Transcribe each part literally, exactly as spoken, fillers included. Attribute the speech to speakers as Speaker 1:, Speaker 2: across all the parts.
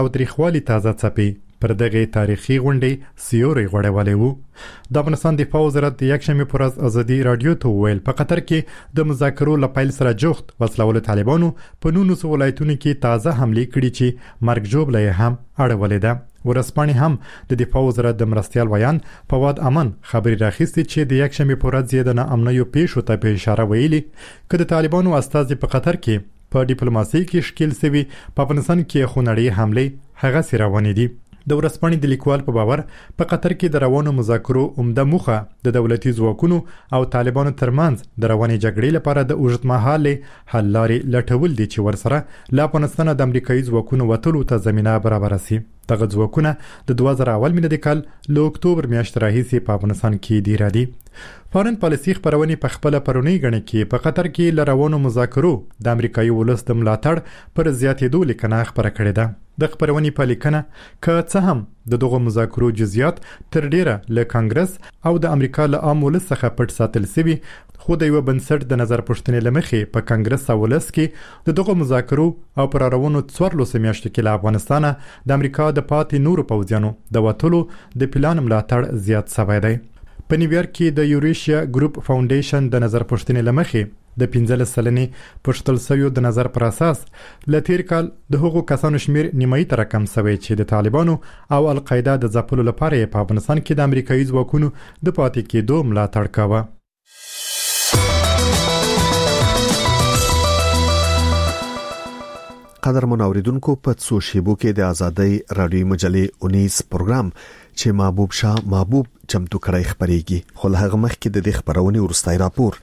Speaker 1: او تاریخوالي تازه څپي پر دغه تاریخي غونډې سیوري غوړولې وو. د افغانستان دفاع وزارت د یکشنبه پر ورځ ازادي رادیو ته ویل په قطر کې د مذاکرو لپاره سره جوخت وسلول طالبانو په نونس ولایتونو کې تازه حمله کړې چې مرګ جوړه هم اړولې ده. ورسپانې هم د دفاع وزارت د مرستيال ویان فواد امن خبري راخستي چې د یکشنبه پر ورځ د امنیو پیښو ته په اشاره ویلي چې د طالبانو استازي په قطر کې په ډیپلوماسي کې شکل سوي په افغانستان کې خونړی حمله هغه سره روانې دي. د ورسپانې د لیکوال په باور په قطر کې د روانو مذاکرو عمده موخه د دولتي ځواکونو او طالبانو ترمنځ د روانې جګړې لپاره د اوږدمهاله حل لارې لټول دي چې ورسره له افغانستان د امریکایي ځواکونو وټولو ته زمينه برابر شي. دغه ځواکونه د دوه زره اول میلادي کال له اکتوبر میاشتې راهیسې په افغانستان کې دي را دي. فارن پالیسي خبرونه په خپل پرونی غړي کې په قطر کې لروانو مذاکرو د امریکایي ولس د ملاتړ پر زیاتېدو لیکنه خبره کړې ده. د خبرونې په لیکنه که څه هم د دغه مذاکرو جزئیات تر ډیره له کانګرس او د امریکا له عام ولس څخه پټ ساتل شوی، خو د یو بنسټ د نظر پوښتنې لمخې په کانګرس او ولس کې د دغه مذاکرو او پر روانو څوارلس میاشتې کې له افغانستان د امریکا د پاتې نورو پوځیانو د وټولو د پلان ملاتړ زیات شوی دی. په نیویارک کې د یوریشیا ګروپ فاونډیشن د نظر پوښتنې لمخې د پنځلس سلنې پښتل سویو د نظر پر اساس لتیر کال د هغو کسانو شمیر نیمایي تر کم شوی چې د طالبانو او القاعده د ځپلو لپاره په افغانستان کې د امریکایي ځواکونو د پاتې کېدو ملاتړ کاوه.
Speaker 2: قدرمن اوریدونکو په څو شیبو کې د ازادۍ رادیو مجلې اونیس پروګرام چې محبوب شاه محبوب چمتو کړی خبريږي. خو له هغه مخکې د دې خبرونې ورستای راپور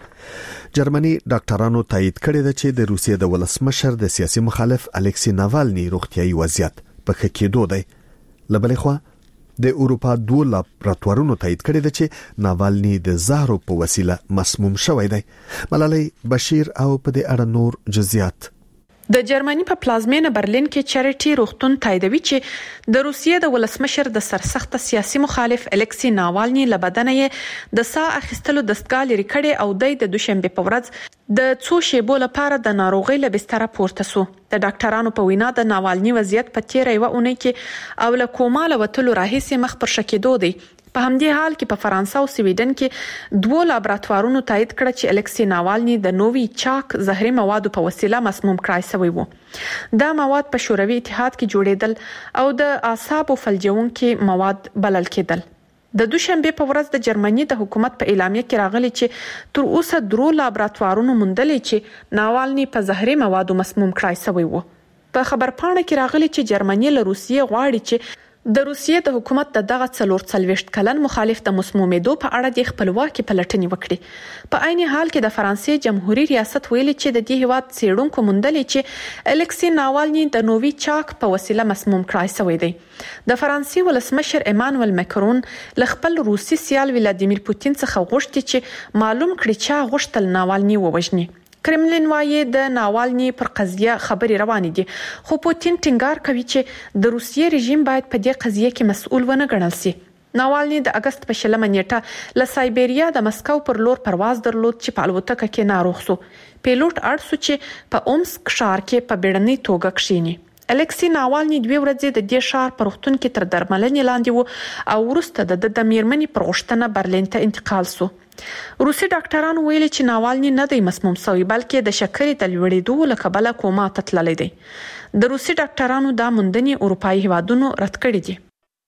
Speaker 2: جرمني ډاکټرانو تایید کړی دی چې د روسیې د ولسمشر د سیاسي مخالف الکسی ناوالني روغتيایي وضعیت په ښه کېدو دی. لبلې خوا د اروپا دوه لابراتوارونو تایید کړی دی چې ناوالني د زهرو په وسیله مسموم شوی دی. ملالۍ بشیر او په دې اړه نور جزئیات.
Speaker 3: د جرمني په پلازمینه برلین کې چریټي روغتون تاییدوي چې د روسیې د ولسمشر د سرسخت سیاسي مخالف الکسی ناوالني لبدنې د سا اخیستلو دستګاه لري کړي او د دوشنبه په ورځ د څو شیبو لپاره د ناروغي له بستر پورته سو. د ډاکټرانو په وینا د ناوالني وضعیت په تیر یو اونۍ کې او له کوماله وتلو راهیسې مخ پر شکېدو دی. په همدې حال کې په فرانسه او سویډن کې دوه لابراتوارونو تایید کړ چې الکسی ناوالني د نووي چاک زهري موادو په وسیله مسموم کړای شوی وو. دا مواد په شوروي اتحاد کې جوړېدل او د اعصابو فلجونکي مواد بلل کېدل. د دوشنبه په ورځ د جرمني د حکومت په اعلامیه کې راغلي چې تر اوسه درو لابراتوارونو موندلې چې ناوالني په زهري موادو مسموم کړای شوی وو. په خبرپاڼه کې راغلي چې جرمني له روسیې غواړي چې د روسیې د حکومت د دغه څلور څلويشت کلن مخالف د مسمومېدو په اړه د خپلواکي پلټنې وکړي. په عین حال کې د فرانسې جمهوریت ریاست ویلي چې د دې هیواد څېړونکو موندلې چې الکسی ناوالني د نووي چاک په وسیله مسموم کړای شوی دی. د فرانسې ولسمشر ایمانوئل ماکرون له خپل روسي سیال ولادیمیر پوتین څخه غوښتي چې معلوم کړي چې غوښتل ناوالني ووژني. کرملین وايي د ناوالني پر قضیه خبري روانې دي، خو پوتین ټینګار کوي چې د روسیې رژیم باید په دې قضیه کې مسؤل ونه ګڼل شي. ناوالني د اگست په شلمه نیټه له سایبریا د مسکو پر لور پرواز درلود چې په الوتکه کې ناروغ شو. پیلوټ اړ شو چې په اومسک ښار کې په بیړنۍ توګه کښینی. الکسی ناوالني دوه ورځې د دې ښار په روغتون کې تر درملنې لاندې وو او وروسته د د میرمنې پر غوښتنه برلین ته انتقال شو. روسي ډاکټرانو ویلي چې ناوالني نه دی مسموم شوی بلکې د شکرې د لوړېدو له کبله کوما ته تللی دی. د روسي ډاکټرانو دا موندنې اروپایي هیوادونو رد کړې دي.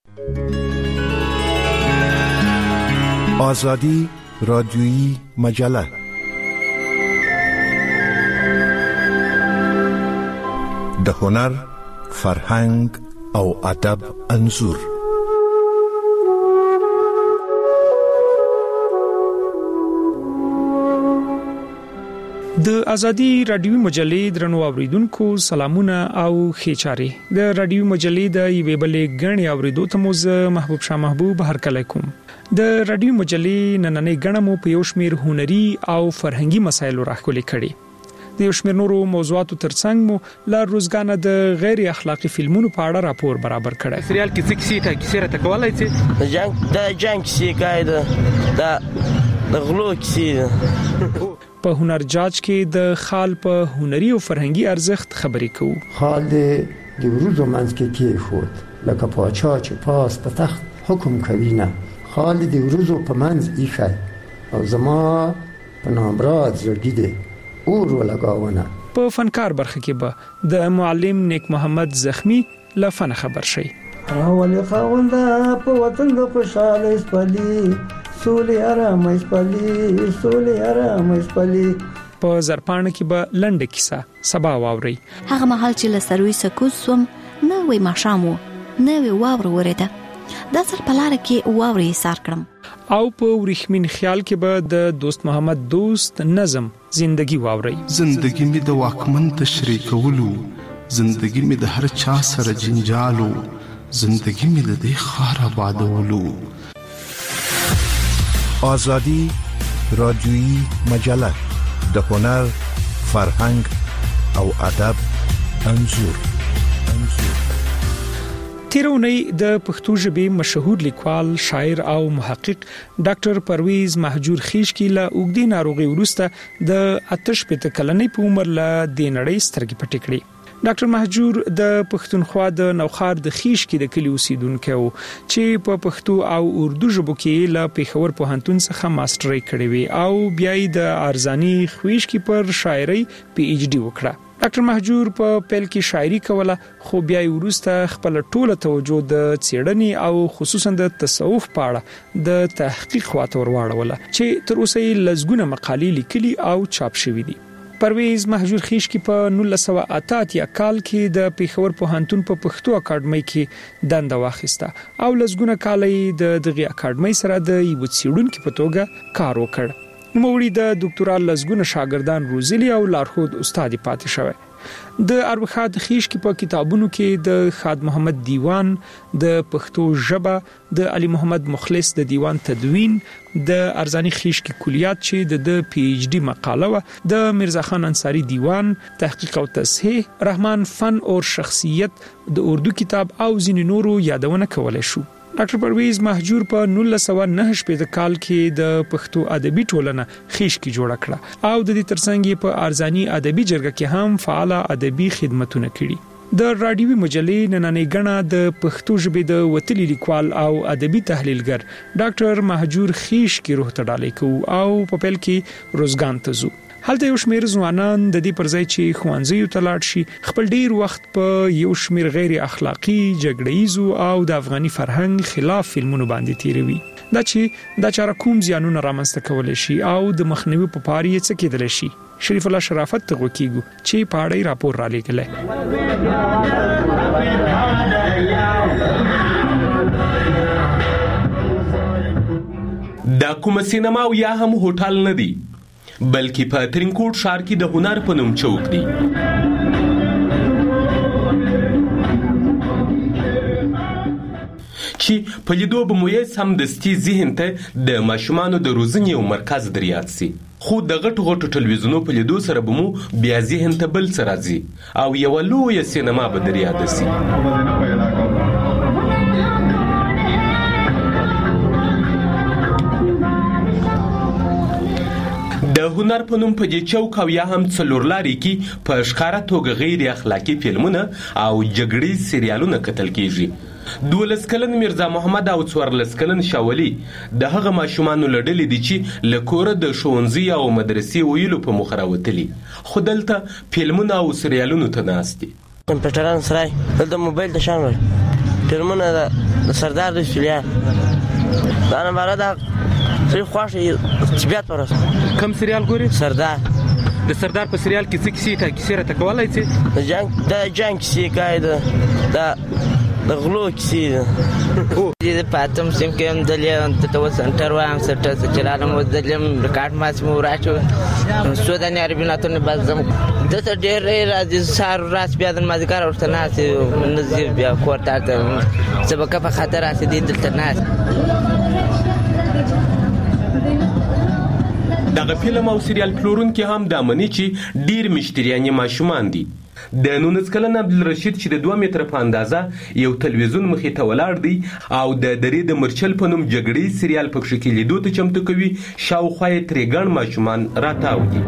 Speaker 4: آزادی رادیویی مجله د هنر، فرهنګ او ادب انځور.
Speaker 5: د ازادي رادیوي مجلې درنو اوریدونکو سلامونه او خېچاري. د رادیوي مجلې د یوې بلې غړي اوریدو ته مو زه محبوب شاه محبوب هرکلی کوم. د رادیوي مجلې نننې غړي مو په یو شمیر هنري او فرهنګي مسایلو راخولې کړي. د یو شمیر نورو موضوعاتو ترڅنګ مو لا روزګانه د غیر اخلاقی فلمونو په اړه راپور برابر کړی.
Speaker 6: سریال کې څه کیسه تا کیسه راته کولای شي؟
Speaker 7: جنگ د جنگ کیسه قاعده دا د غلو کیسه.
Speaker 5: په هنر جاج کې د خال په هنري او فرهنګي ارزښت خبرې کوو.
Speaker 8: خال د وروځو منځ کې کېښود لکه پاچا چې پاس په تخت حکم کوي نه خال د وروځو په منځ ایښی او زما په نامراد زړګي دی اور ولګاونه.
Speaker 5: په فنکار برخه کې به د معلم نیک محمد زخمی له فن خبر شي.
Speaker 9: راولې خاونده په وطن د خوشاله سپلي سولې آرام سپلي سولې آرام سپلي.
Speaker 5: په زرپان کې به لنډه کیسه سبا واوري.
Speaker 10: هغه مهال چې له سروي سکوت سوم نه وې ماشامو نه وې واور ورېده دا سر په لار کې واوري سار کړم.
Speaker 5: او په ورېخمین خیال کې به د دوست محمد دوست نظم زندگی واوري.
Speaker 11: زندگی می د واکمن تشریح کولو زندگی می د هر چا سره جنجالو زندگی می د دې خار آبادولو.
Speaker 4: آزادی رادیویی مجله د هنر فرهنګ او ادب انځور انځور
Speaker 5: تیرونی د پښتو ژبې مشهور لیکوال شاعر او محقق ډاکټر پرویز مهجور خیشکی له اوګدي ناروغي وروسته د آتش پته کلنۍ په عمر له دینړې سترګې پټې کړې. ډاکټر مهجور د پښتونخوا د نوخار د خیشکی د کلی اوسیدونکو چې په پښتو او اردو ژبو کې له پیښور پوهنتون څخه ماسترۍ کړې وي او بیا یې د ارزانی خویشکی پر شاعرۍ پی ایچ ډي وکړه. ډاکټر مهجور په پیل کې شاعري کوله خو بیا یې وروسته خپل ټوله توجه د څېړنې او خصوصا د تصوف په اړه د تحقیق خواته ورواړوله چې تر اوسه یې لږونه مقالې لیکلي او چاپ شوې دي. پرویز مهجور خیشکی په نولس سوه اته اتیا کال کې د پیښور پوهنتون په پښتو اکاډمۍ کې دنده واخیسته او لږونه کال یې د دغه اکاډمۍ سره د یو څېړونکو په توګه کار وکړ. نوموړي د ډاکټرا لږونه شاګردان روزلي او لارښود استاد پاتې شوی. د اربخاد خیشکی په کتابونو کې د خاد محمد دیوان د پښتو ژبه د علي محمد مخلص د دیوان تدوین د ارزانی خیشکی کلیات چې د پی ایچ ډي مقاله و د مرزا خان انصاری دیوان تحقیق او تصحیح رحمان فن او شخصیت د اردو کتاب او ځینې نورو یادونه کولای شو. ډاکټر پرویز مهجور په نولس سوه نهه شپږ کال کې د پښتو ادبي ټولنه خیشکی جوړ کړه او د دې ترڅنګ په ارزانی ادبي جرګه کې هم فعال ادبي خدمتونه کړي. د رادیوي مجلې نننۍ غڼه د پښتو ژبې د وتلي لیکوال او ادبي تحلیلګر ډاکټر مهجور خیشکی روح ته ډالۍ کو او په پیل کې روزګان ته ځو. هلته یو شمیر ځوانان د دې پرځای چې ښوونځیو ته لاړ شي خپل ډیر وخت په یو شمیر غیر اخلاقی جګړه‌ایزو او د افغاني فرهنګ خلاف فلمونو باندې تیروي. دا چې دا چاره کوم زیانونه رامنځته کولای شي او د مخنیوي په پاره یې څه کېدل شي. شریف الله شرافت ته وکیږو چې پاړې راپور را لګلې.
Speaker 12: دا کوم سینما او یا هم هوټل نه دی بلکې په ترینکوټ ښار کې د هنر په نوم چوک دی. چې په لیدو به مو یې سمدستي ذهن ته د ماشومانو د روزنې یو مرکز در یاد سي. خو د غټو غټو ټلویزیونو په لیدو سره به مو بیا ذهن ته بل څه راځي او یوه لویه سینما به در یاد سي. د هنر په نوم په دې چوک او یا هم څلورلاري کې په ښکاره توګه غیر اخلاقی فلمونه او جګړې سریالونه کتل کیږي. دولس کلن مرزا محمد او څوارلس کلن شاولي د هغه ماشومانو لړلې دي چې له کوره د ښوونځي او مدرسې ویلو په مخ راوتلي خو دلته فلمونه او سریالونو ته ناست دي.
Speaker 7: کمپیوټران سره دلته موبایل ته شامل فلمونه د سردار د سلیان دا نه بارا دا سری خوښ طبيعت ورس.
Speaker 6: کوم سریال ګوري؟
Speaker 7: سردار.
Speaker 6: د سردار په سریال کې څه کیسې ته کیسې راته کولای شي؟
Speaker 7: د جنگ د جنگ کیسې کوي د د غلو کیسې
Speaker 13: او دې پاتم سیم کې هم دلیم ته تو سنټر وایم سټر چلاله مو دلیم ریکارډ ماس مو راچو سوداني عربي ناتونه بازم د ته ډېر راځي سار راس بیا د مازیګر ورته ناسي نزیر بیا کوټه ته سبق په خاطر راځي دلته ناس.
Speaker 12: دغه فلم او سریال پلورونکي هم د امني چې ډیر مشتریان ماشومان دي د نولس کلن عبدالرشید چې د دوه متره په اندازه یو تلویزیون مخې ته ولاړ دی او د درې د مرچل په نوم جګړې سریال پکښې کې لیدو ته چمتو کوي، شاوخوا یې ترې ګڼ ماشومان راتاو دي.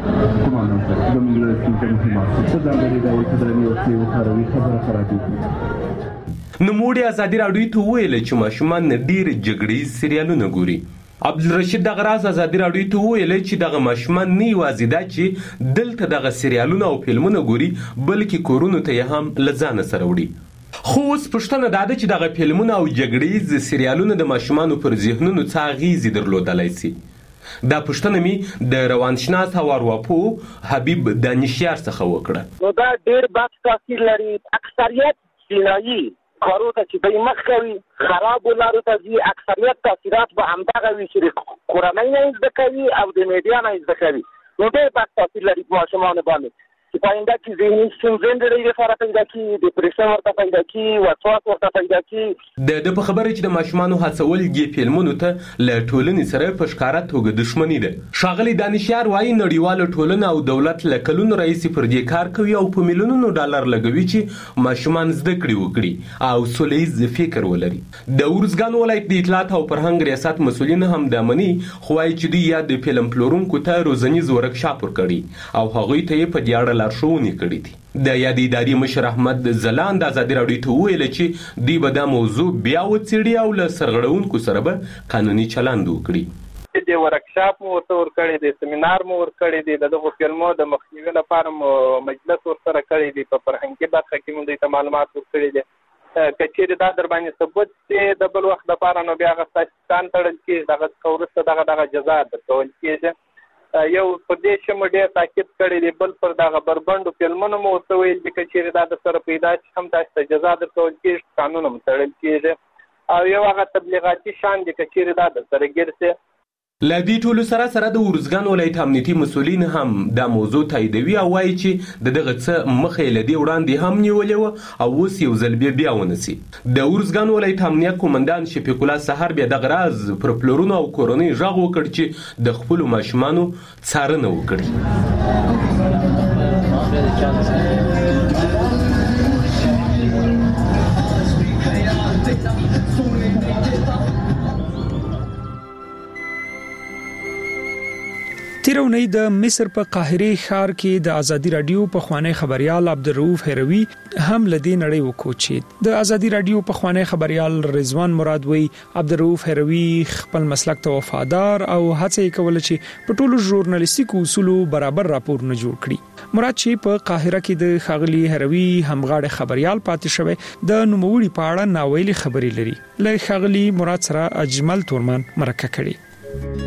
Speaker 12: نوموړي ازادي راډیو ته وویل چې ماشومان ډېر جګړې سریالونه ګوري. عبدالرشید دغه راز ازادي راډیو ته وویل چې دغه ماشومان نه یوازې دا چې دلته دغه سریالونه او فلمونه ګوري بلکې کورونو ته یې هم له ځانه سره وړي. خو اوس پوښتنه دا ده چې دغه فلمونه او جګړیز سریالونه د ماشومانو پر ذهنونو څه اغیزې درلودلی سي. دا پوښتنه مې د روانشناس او ارواپوه حبیب دانشیار څخه وکړه.
Speaker 14: نو دا ډېر بد تاثیر لري. اکثریت جنایي کارو ته چې دوی مخ کوي، خرابو لارو ته ځي، اکثریت تاثیرات به همدغه وي چې کورنۍ نه یې زده کوي او د میډیا نه یې زده کوي. نو ډېر بد تاثیر لري په ماشومانو باندې چې په آینده کې ذهني ستونزې ډېرې لپاره پیدا کړي، ډپریشن ورته پیدا کړي، وسواس ورته پیدا کړي.
Speaker 12: د ده په خبره چې د ماشومانو هڅول دې فلمونو ته له ټولنې سره په ښکاره توګه دښمني ده. ښاغلی دانشیار وایي نړیواله ټولنه او دولت له کلونو راهیسې پر دې کار کوي او په میلیونونو ډالر لګوي چې ماشومان زده کړې وکړي او سوله ییز فکر ولري. د ارزګان ولایت د اطلاعات او فرهنګ ریاست مسؤلین هم دا مني، خو وایي چې دوی یا د فلم پلورونکو ته روزنیز ورکشاپ ورکړي او هغوی ته یې په دې اړه لارښوونې کړي دي. د یادې ادارې مشر احمد ځلاند ازادي راډیو ته وویل چې دوی به دا موضوع بیا وڅېړي او له سرغړونکو سره به قانوني چلند وکړي.
Speaker 15: د ورکشاپ مو ورته ورکړی دی، سیمینار مو ورکړی دی، د دغو فلمو د مخنیوي لپاره مو مجلس ورسره کړی دی، په فرهنګي برخه کې مو دوی ته معلومات ورکړي دي. که چېرې دا در باندې ثبوت چې د بل وخت دپاره نو بیا هغه ستاسې کان تړل کېږي، دغه څخه وروسته دغه دغه جزا درکول کېږي. یو پر دې شی مو ډېر تاکید کړی دی، بل پر دغه بربنډو فلمونو مو ورته ویل دي که چېرې دا در سره پیدا شي هم تاسو ته جزا درکول کېږي، قانون هم تړل کېږي. او یو هغه تبلیغاتي شان دی که چېرې دا در سره ګیر شي.
Speaker 12: له دې ټولو سره سره د ارزګان ولایت امنیتي مسؤلین هم دا موضوع تاییدوي او وایي چې د دغه څه مخه یې له دې وړاندې هم نیولې وه او اوس یو ځل بیا بیا ونسي. د ارزګان ولایت امنیت قومندان شفیق الله سحر بیا دغه راز پر پلورونو او کورنۍ غږ وکړ چې د خپلو ماشومانو څارنه وکړي.
Speaker 5: تیرونی د مصر په قاهره ښار کې د ازادي راډیو په خوانی خبريال عبدالرؤف هروي هم لدی نړۍ وکوچید. د ازادي راډیو په خوانی خبريال رضوان مراد وی عبدالرؤف هروي خپل مسلک ته وفادار او هڅه کوله چې په ټولو ژورنالیستیکو اصولو برابر راپور نه جوړ کړي. مراد چې په قاهره کې د خاغلی هروي همغاړي خبريال پاتې شوی د نوموړي په اړه ناویلي خبري لري. له خاغلی مراد سره اجمل تورمان مرکه کړي.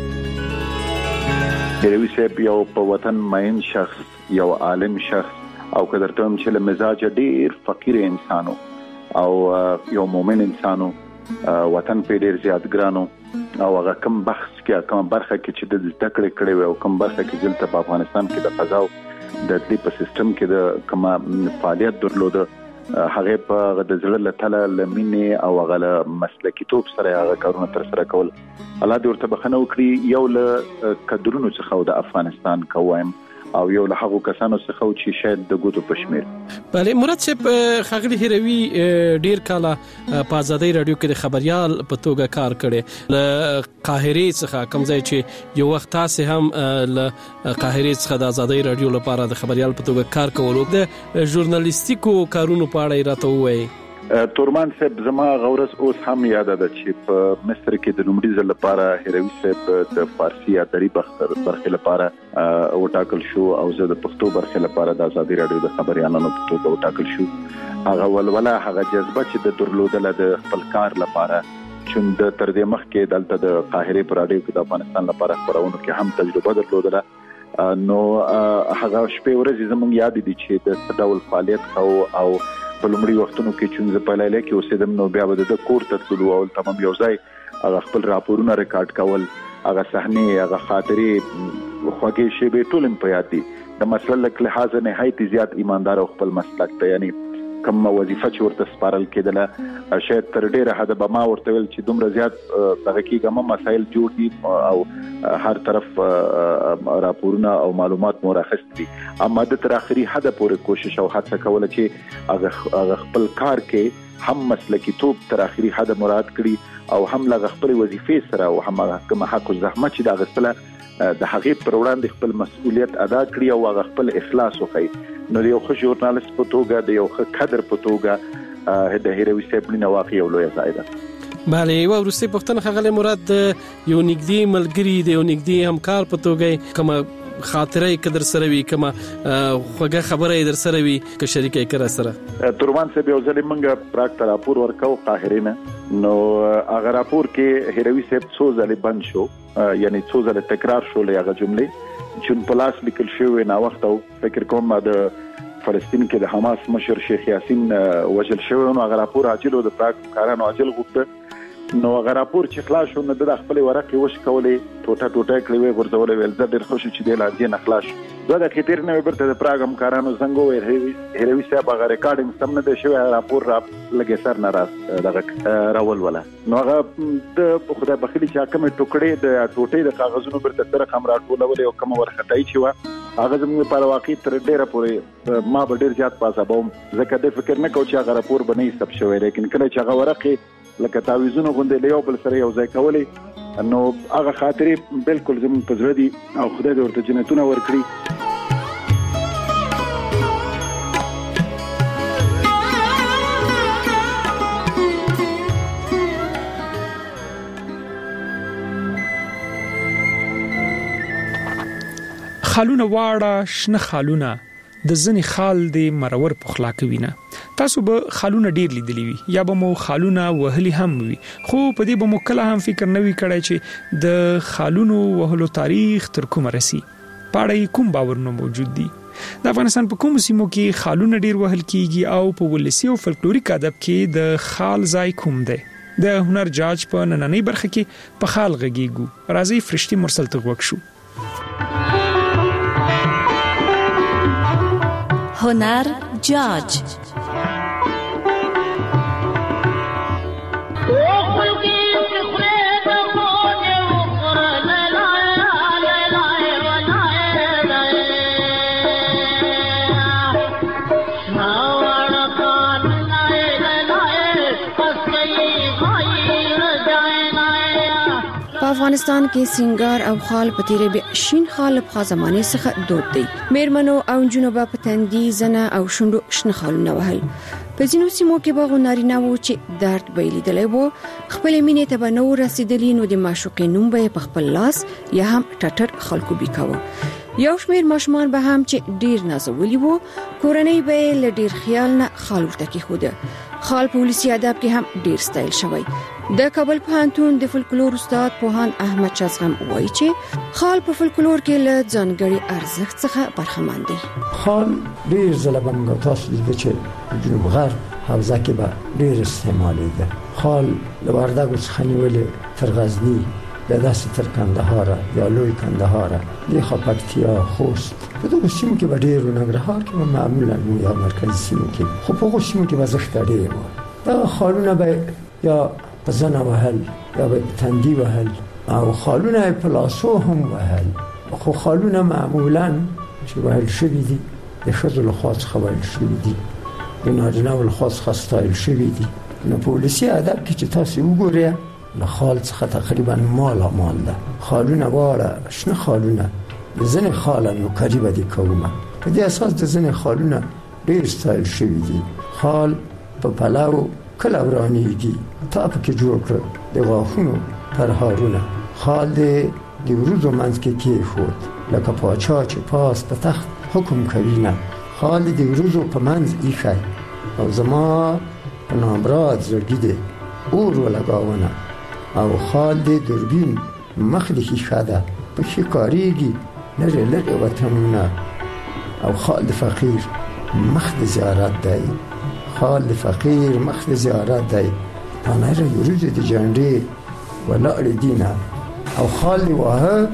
Speaker 16: هروي صاحب یو په وطن مین شخص، یو عالم شخص او قدرتوم چې له مزاج ډیر فقیر انسانو او یو مومن انسانو، وطن په ډیر زیات ګرانو او هغه کوم بحث کې کوم برخه کې چې د زده کړې کړې او کوم برخه کې دلته په افغانستان کې د قضاو د دې په سیستم کې د کوم فعالیت درلوده، هغه په د زړه له تله لمینه او هغه مسلکی توپ سره هغه کارونه تر سره کول. الله دې ورته بخنه وکړي. یو له قدرونو څخه د افغانستان کوم او یو له هغو کسانو څخه چې شاید د ګوتو پښمیر.
Speaker 17: بله مراد صاحب خاغلی هروي ډیر کاله په ازادي راډیو کې د خبريال په توګه کار کړي. له قاهره څخه کوم ځای چې یو وخت تاسو هم له قاهره څخه د ازادي راډیو لپاره د خبريال په توګه کار کولو د ژورنالیستیکو کارونو په اړه راته وایي.
Speaker 16: تورمان صاحب زما غورس اوس هم یاد ده چې په مصر کې د لومړي ځل لپاره هروي صاحب د فارسی ادبي برخې لپاره وټاکل شو او زه د پښتو برخې لپاره د ازادي راډیو د خبريالانو په توګه وټاکل شو. هغه ولوله هغه جذبه چې د درلودله د خپل کار لپاره چې د تر دې مخکې دلته د قاهره پر راډیو کې د افغانستان لپاره خبرونه کې هم تجربه درلودله. نو هغه شپې ورځې زموږ یاد دي چې د څه ډول فعالیت او او په لومړي وختونو کې چې په لایله کې اوسېدم نو بیا به د کور ته تلو او تمام یو ځای هغه خپل راپورونه ریکارډ کول، هغه صحنې، هغه خاطرې خوږې شیبې ټول په یاد دي. د مسلک لحاظ نهایت زیات ایماندار او خپل مسلک ته یعنی کوم وظیفه چې ورته سپارل کېدله شاید تر ډیره حد به ما ورته ویل چې دومره زیات دغه کېږم مسایل جوړ دي او هر طرف راپورونه او معلومات مو راخست دي اما د تر اخري حد پورې کوشش او هڅه کوله چې هغه خپل کار کې هم مسلکی توپ تر اخري حد مراد کړي او هم لغ خپل وظیفې سره او هم کوم حق او زحمت چې د غسله د هغې پر وړاندې خپل مسؤلیت ادا کړي او هغه خپل اخلاص وکړي نو یو ښه ژورنالیست په توګه د یو ښه کادر په توګه د هیروي صاحب نه واقعي او لوی ځای ده.
Speaker 17: بله یو وروستي پوښتنه ښاغلی مراد یو نږدې ملګري د یو نږدې همکار په توګه کومه خاطره کې در سره وي کومه خوږه خبره در سره وي که شریک یې کړه سره
Speaker 16: تورمان صاحب یو ځل موږ پراګ ته راپور ورکاو قاهره نه نو هغه راپور کې هیروي صاحب څو ځله بند شو یعنی څو ځله تکرار شو لږه جملې چې په لاس لیکل شوی نه وخت او فکر کوم د فلسطین کې د حماس مشر شیخ یاسین وجل شوی نو هغه راپور عاجل او د پراګ کارانو عاجل غوښته نو هغه راپور چې خلاص شو نو د خپل ورقې وش کولې ټوټه ټوټه کړې وې ورځولې ول زه ډېر خوش چې د لاندې نه خلاص دوه د خطر نه برته د پراګم کارانو څنګه وې هیروي صاحب هغه ریکارډینګ سم نه دی شوی راپور را لګې سر نه راس دغه راول ولا نو هغه د خدای بخیلی چې کوم ټوکړې د ټوټې د کاغذونو برته سره خم راټولول او کوم ورختای چې وا هغه زموږ په واقع تر ډیره پورې ما به ډیر زیات پاسابوم ځکه د فکر نه کوم چې هغه راپور بنې سب شوی لیکن کله چې هغه ورقې لکه تعویذونه غونډې له یو بل سره یو ځای کولې نو هغه خاطرې بالکل زموږ په زړه دي او خدای دې ورته جنتونه ورکړي.
Speaker 5: خالونه واړه شنه خالونه د ځنی خال د مرور پخلا کوي نه تاسو به خالونه ډیر لیدلی وي یا به مو خالونه وهلي هم وي خو په دې به مو کله هم فکر نه وی کړی چې د خالونو وهلو تاریخ تر کومه رسی پاړی کوم باورونه موجود دي د افغانستان په کوم سیمو کې خالونه ډیر وهل کیږي او په ولسی او فلکلوریک ادب کې د خال ځای کوم دی د هنر جاج په نننۍ برخه کې په خال غږیږو راځي فرشتي مرسل ته وښو
Speaker 10: هنر جاج
Speaker 18: افغانستان کې سنگار او خال په تیرې به شین خال په زمانه څخه دود دی میرمنو او جنوبه په تندي زنه او شوندو شنه خالونه وهل په ځینو سیمو کې به غنارینه وو چې درد به لیدلې وو خپل مینې ته به نو رسیدلی نو د معشوقې نوم به په خپل لاس یا هم ټټر خلکو بیکاوه یو شمیر ماشومان به هم چې ډیر نازولي وو کورنۍ به ل ډیر خیال نه خال ورته کې خوده خال په ولسی ادب کې هم ډیر ستایل شوی د کابل پوهنتون د فولکلور استاد پوهاند احمد چازغم وایي چې خال په فولکلور کې له ځانګړي ارزښت څخه برخمن دی.
Speaker 8: خال ډیر زلبم تاسو دې چې جنوب غرب حوزه کې به ډیر استعمالي ده. خال له وردګو څخه نیولې تر غزنی د داسې تر کندهار یا لوی کندهار د خپلتیا خوست په دغه سیمو کې به ډیر نګرهار کې معمولا یا مرکزي سیمو کې خو په هغه سیمو کې وزښت ډیر و دا خالونه به یا زنه وهل یا به تندی وهل او خالونه په لاسو هم وهل خو خالونه معمولا چې وهل شوي دي د ښځو له خوا څخه وهل شوي دي د نارینه‌و له خوا څخه ستایل شوي دي نو په ولسي ادب کې چې تاسو وګورئ له خال څخه تقریبا مالا مال ده خالونه واړه شنه خالونه د ځینې خاله نوکري به دې کومه په دې اساس د ځینې خالونه ډېر ستایل شوي دي خال په پلو کله ورانیږي تا پکې جوړ کړ د غاښونو پرهارونه خال دې د وروځو منځ کې کېښود لکه پاچا چې پاس په تخت حکم کوي نه خال دې د وروځو په منځ ایښی او زما په نامراد زړګي دې اور ولګاونه او خال دې دوربین مخ دې ښیښه ده پکې کارېږي لرې لرې وطنونه او خال د فقیر مخ د زیارت دی خال د فقیر مخ د زیارت دی پانر یوروز د جنډې ولاړ دینه او خال دی واه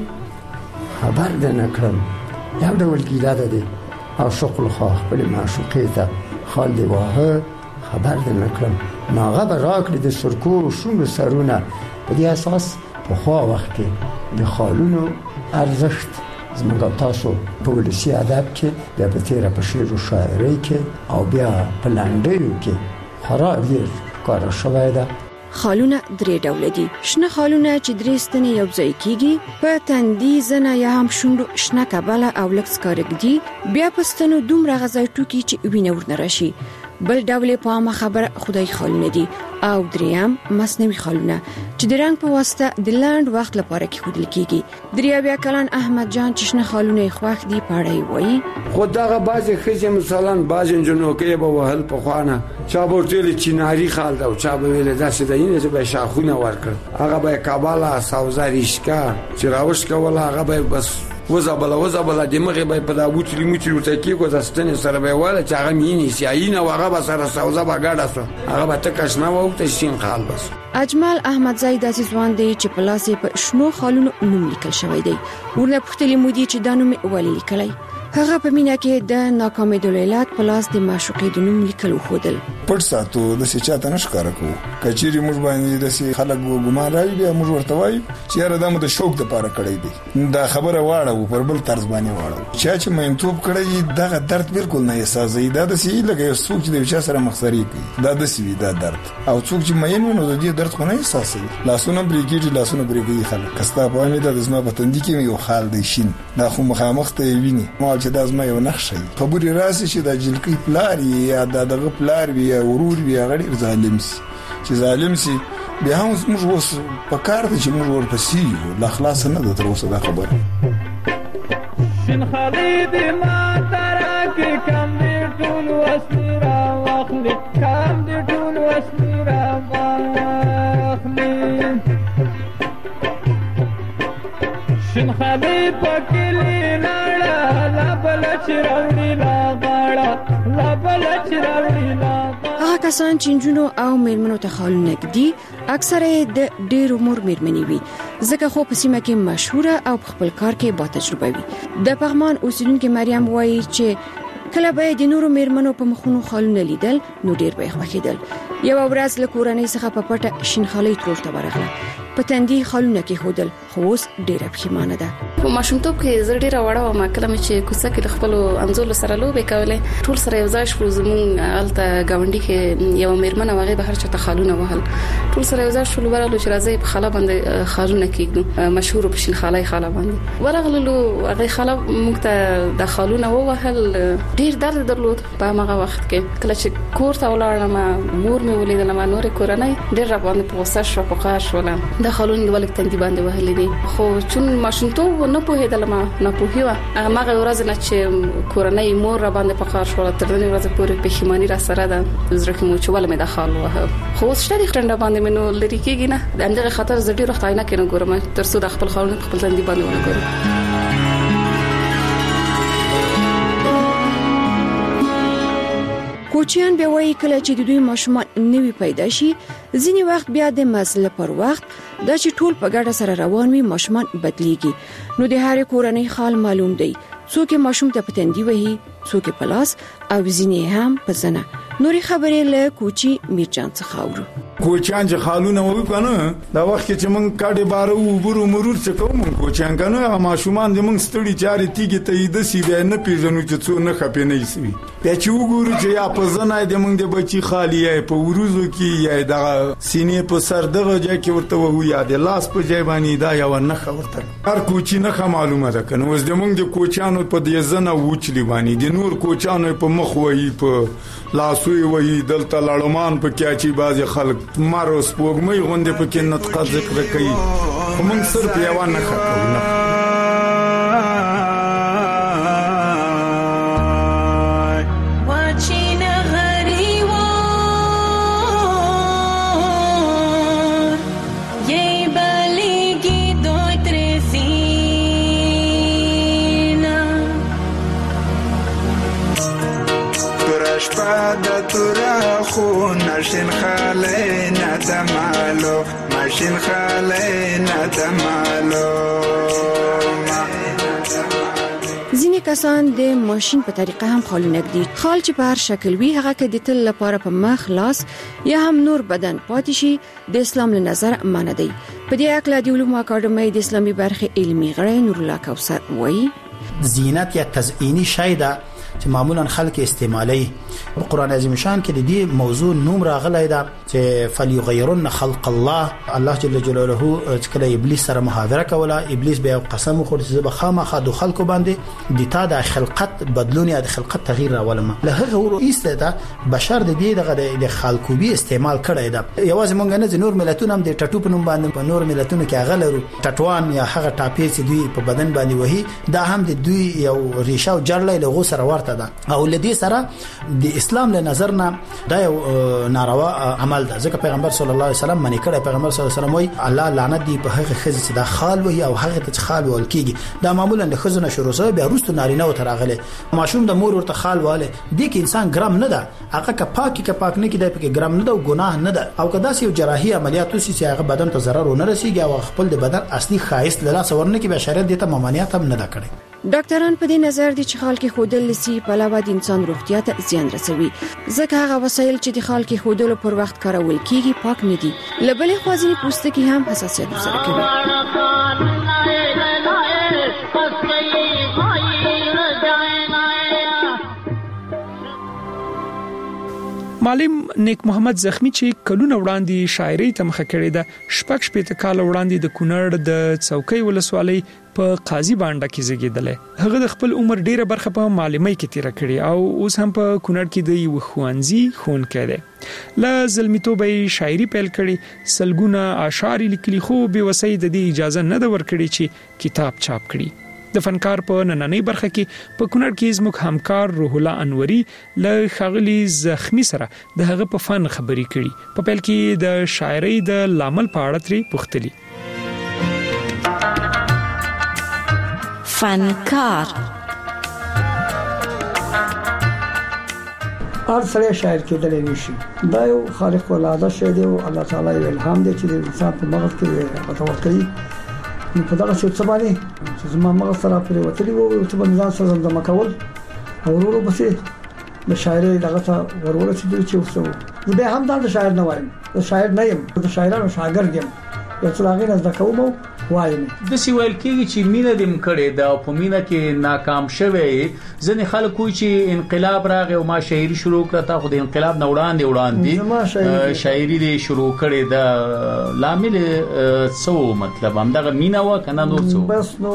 Speaker 8: خبر ده نکړم یو ډول ګیله ده دی او شغل خواه خپل معشوقې ته خال دی واه خبر دی نکړم ناغه به راکړي د سرکو شونډو سرونه په دې اساس په خوا وخت کې د خالونو ارزښت زموږ تاسو په ولسي ادب کې بیا په تیره په شعر او شاعرۍ کې او بیا په لنډیو کې خورا ډېر کار شوی ده.
Speaker 18: خالونه درې ډول دي. شنه خالونه چې درې ستنې یو ځای کیږي په تندي زنه یا هم شونډو شنه کبله او لکس کارګدي بیا په ستنو دومره غځای ټوکی چې وینه ورنه راشي. بل ډول په عامه خبره خدای خالونه دي او دریم مصنوعي خالونه چې د رنګ په واسطه د لاند وخت لپاره کې خودل کیږي. دریابیا کلان احمد جان چې شنه خالونه خوښ دي پاړی وایي
Speaker 19: خدغه بعضی خزه مثلا بعضی جنو کې به وهل په خوانه چا ورتل چیناری خال دا او چا به ویل داسې دینه چې به شاخونه ورکړ هغه به کاباله ساوزاریشکا چې راوښ کوله هغه به بس وزابله وزابله دماغه به په داوت لیموت ورته کې کو داستنه سره به واله چې هغه مینی سیاینه هغه به سره سوزا به ګاډه سو هغه به تکش نه وخت شین خال بس.
Speaker 18: اجمل احمد زید داسې ځوان دی چې په لاس په شنو خالونو نوم لیکل شوی دی. ورنه پختلی مودي چې دانو مې ولې لیکلای هغه په مینا کې د ناکامې دلیلات په لاس د معشوقې د نوم لیکل خودل
Speaker 20: پټ ساتو د سچاته نشکار کو کچيري موږ باندې د سي خلک ګمان راوي بیا موږ ورته وایو چې یاره دا مو د شوق د پاره کړی دی دا خبره واړه پر بل طرز باندې واړه چې چې مې توپ کړی دغه درد بالکل نه احساسي دا د سي لګي سوچ د وچا سره مخسري کوي دا د سي دا درد او څوک چې مې نو د دې درد خو نه احساسي لاسونه بریګي لاسونه بریګي خلک کستا په امید د زما په تندې کې یو حال دی شین دا خو مخامخ ته ویني ما چې دا زما یو نقشه خبري راسي چې د جلکی پلاری یا دغه پلار وی ورور وی غړي ظالم سي چې ظالم سي به هم موږ وس په کار دي چې موږ ورپسې یو لا خلاص نه ده تر اوسه دا خبره
Speaker 21: شین خالد ما ترکه کم دې ټول وسرا واخلي کم دې ټول وسرا واخلي شین خالد پکلی نړا لا بل چروړي لا غاړه لا بل چروړي لا
Speaker 18: هغه کسان چې جنونو او میرمنو ته خالونه دي اکثره د ډېر عمر میرمنې وي ځکه خو په سیمه کې مشهوره او په خپل کار کې با تجربه وي. د پغمان اوسیدونکو مریم وایي چې کله به د نورو میرمنو په مخونو خالونه لیدل نو ډېر به خوښیدل. یو ورځ له کورنۍ څخه په پټه شین خالي ترور ته ورغله په تندي خالونه کې خودل خو اوس ډېر پښیمانه ده.
Speaker 22: په ماشومتوب کې زه ډېر وړه وم کله چې کوڅه کې خپل انزول سره لوبې کولې ټول سره یو ځای شو زمون الته گاونډي کې یو میرمنه وغه به هر چا ته خالونه وهل ټول سره یو ځای شو ورغلو چې راځي په خاله باندې خالونه کېږو مشهور په شین خالي خاله باندې ورغلو هغه خاله موږ ته د خالونه ووهل ډېر درد درلود په هغه وخت کې کله چې کور ته ولاړم مور مې ولیدل ما نور کورنۍ ډېر را باندې په وسه شو په قار شو د خالون د ولک تندي باندې وهلې دي خو چون ماشومتوب نه پوهېدل ما نه پوهیوا هغه ورځ نه چې کورنۍ مور را باندې په قار شو تر دې ورځې پورې پښیمانی را سره ده زړه کې مو چول مې د خال وه خو شته خرنده باندې منو لری کېږي نه دغه خطر زړه روغ تاینه کې نه ګورم تر څو د خپل خالون خپل تندي باندې ونه ګورم.
Speaker 18: کوچیان به وایي کله چې د دوی ماشومان نوي پیدا شي ځینی وخت بیا د مزل پر وخت دا چې ټول په ګډه سره روان وي ماشومان بدليږي نو د هر کورنۍ حال معلوم دی څوک ماشوم ته پتندي وهي څوک په لاس او ځینی هم په زنه نوري خبرې له کوچی میرجان څخه اورو.
Speaker 20: کوچیان چې خالونه وې کنه دا وخت چې مونږ کاډي بارو وبرو مرور څه کوم کوچیان کنه ماشومان د مونږ ستړي چاري تیګه ته د سی به نه پیژنو چې څو نه خپې نه سي بیا چې وګورو چې یا په زنه د مونږ د بچي خالی په وروزو کې یا د سینې په سر دغه ځای کې ورته وو یا د لاس په ځای باندې دا یو نه خبرته هر کوچی نه معلومه ده کنه اوس د مونږ د کوچانو په دې زنه وچلی باندې د نور کوچانو په مخ وې په لاسوي وې دلته لړمان په کې چې بعضي خلک مارو سپوږمۍ غونډه په کې نطق ذکر کوي موږ صرف یو نه خطو نه
Speaker 23: خو نشین خاله ندمالو ماشین خاله ندمالو
Speaker 18: ځینې ډېر کسان د ماشين په طریقه هم خالونه ږدي. خال چې په هر شکل وي هغه کې د تل لپاره په مخ لاس یا هم نور بدن پاتې شي د اسلام له نظر منع دی. په دې اړه د علومو اکاډمۍ د اسلامي برخې علمي غړی نور الله کوثر وایي
Speaker 1: زینت یا تزئینی شی ده چې معمولا خلک استعمالي. په قران عظیم شان کې د دې موضوع نوم راغلی ده چې فليغيرن خلق الله. الله جل جلاله چې کله ابلیس سره محاوره کوله ابلیس به قسم وخور چې به خامخا د خلکو باندې د تا د خلقت بدلون یا د خلقت تغییر راولم. له هغه ورو ایسته ده بشر د دې دغه د خلقوبي استعمال کړی ده. یوازې مونږ نه نور ملتونه هم د ټټو په نوم باندې په نور ملتونو کې هغه لرو ټټوان یا هغه ټاپې چې دوی په بدن باندې وهي دا هم د دوی یو ریشه او جړلې له غو سره ورته ده او لدی سره د اسلام له نظر نه دا یو ناروا عمل ده. ځکه پیغمبر صلی الله علیه وسلم منی کړی. پیغمبر صلی الله علیه وسلم وایي الله لعنت دی په هغه خزې چې دا خال وي او هغه ته خال ول کیږي. دا معمولا د خزونه شروع سره بیا روستو نارینه و تراغله ماشوم د مور ورته خال واله دي کې انسان ګرام نه ده هغه که پاکي که پاک نه کیدای په ګرام نه ده او ګناه نه ده او کدا سي جراحي عملیات وسی چې هغه بدن ته ضرر ونه رسیږي او خپل د بدن اصلي خایست له لاس ورنه کې به شریعت دته ممانعت هم نه ده کړی.
Speaker 18: ډاکټران په دې نظر دي چې خال کې خودل لسی په علاوه د انسان روغتیا ته زیان رسوي. ځکه هغه وسایل چې د خال کې خودلو پر وخت کارول کیږي پاک نه دي. لبلې خوازنی پوستکي هم حساسیت سره کوي.
Speaker 5: معلم نیک محمد زخمی چې کلونه وړاندې شاعري ته مخه کړې ده شپږ شپږ کال وړاندې د کونړ د چوکۍ ولسوالۍ په قاضي باندې کې زیږیدل. هغه د خپل عمر ډیره برخه په معلمۍ کې تیر کړې او اوس هم په کونړ کې د یو خوانزي خون کړي. ل زلمیتوبې شاعري پیل کړي سلګونه اشعار لیکلي خو به وسې د دې اجازه نه د ورکړي چې کتاب چاپ کړي. د فنکار په نننۍ برخه کې په کونړ کې زموږ همکار روح الله انوري له خغلی زخمی سره د هغه په فن خبري کړي. په پیل کې د شاعري د لامل په اړه ترې پوښتلي.
Speaker 10: فنکار
Speaker 9: هر سره شاعر کېدل نشي. دا یو خالق ولاده شه دی او الله تعالی الهام دی چې انسان په مغز کې غوښتل کوي. نو په دغه څه باندې چې زما مغز سره پرې وتلی وو چې په ځان سره زما کول او ورو بسې د شاعري دغه ته ورور چې چې وسو زه هم د شاعر نه وایم. د شاعر نه یم د شاعرانو شاګرد یم. یو څه هغه نه زده کوم وایم.
Speaker 2: د سی ویل کېږي چې مینه دم کړي دا په مینه کې ناکام شوی. ځنې خلک کوی چې انقلاب راغی او ما شاعري شروع کړه تا خو د انقلاب نه وړاندې وړاندې شاعري دې شروع کړي دا لامل څه مطلب هم دغه مینه و کنه نور څه
Speaker 9: بس نو